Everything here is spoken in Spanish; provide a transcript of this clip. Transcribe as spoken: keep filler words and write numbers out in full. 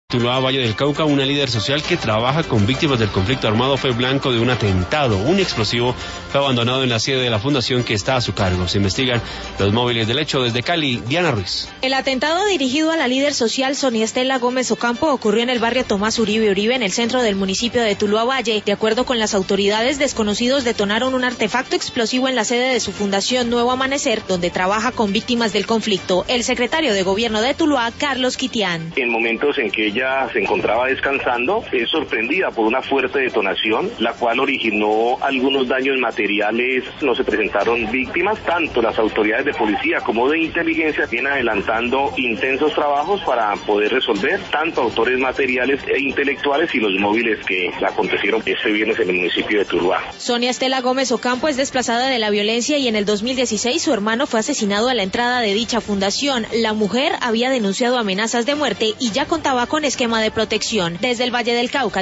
Tuluá, Valle del Cauca, una líder social que trabaja con víctimas del conflicto armado fue blanco de un atentado. Un explosivo fue abandonado en la sede de la fundación que está a su cargo. Se investigan los móviles del hecho. Desde Cali, Diana Ruiz. El atentado dirigido a la líder social Sonia Estela Gómez Ocampo ocurrió en el barrio Tomás Uribe Uribe, en el centro del municipio de Tuluá Valle. De acuerdo con las autoridades, desconocidos detonaron un artefacto explosivo en la sede de su fundación Nuevo Amanecer, donde trabaja con víctimas del conflicto. El secretario de Gobierno de Tuluá, Carlos Quitián. En momentos en que ella se encontraba descansando, es sorprendida por una fuerte detonación, la cual originó algunos daños materiales. No se presentaron víctimas. Tanto las autoridades de policía como de inteligencia vienen adelantando intensos trabajos para poder resolver tanto autores materiales e intelectuales y los móviles que acontecieron este viernes en el municipio de Tuluá. Sonia Estela Gómez Ocampo es desplazada de la violencia y en el dos mil dieciséis su hermano fue asesinado a la entrada de dicha fundación. La mujer había denunciado amenazas de muerte y ya contaba con esquema de protección. Desde el Valle del Cauca,